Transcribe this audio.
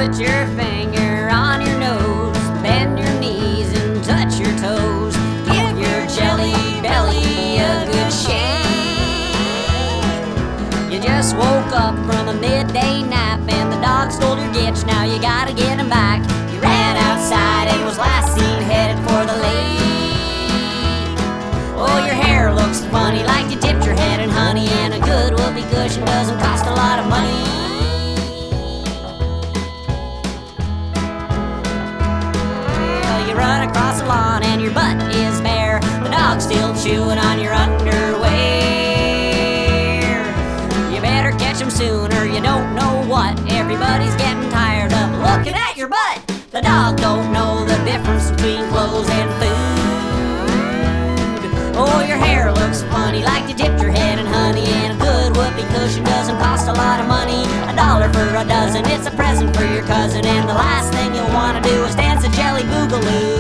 Put your finger on your nose, bend your knees and touch your toes. Give your jelly belly a good shake. You just woke up from a midday nap and the dog stole your gitch, now you gotta get him back. You ran outside and was last seen headed for the lake. Oh, your hair looks funny like you dipped your head in honey, and a good whoopee cushion doesn't cost a lot of money. You run across the lawn and your butt is bare, the dog's still chewing on your underwear. You better catch him soon or you don't know what. Everybody's getting tired of looking at your butt. The dog don't know the difference between clothes and food. Oh, your hair looks funny like you dipped your head in honey, and a good whoopee cushion doesn't cost a lot of money. $1 for a dozen, it's a present for your cousin, and the last thing you'll want to do is dance a jelly boogaloo.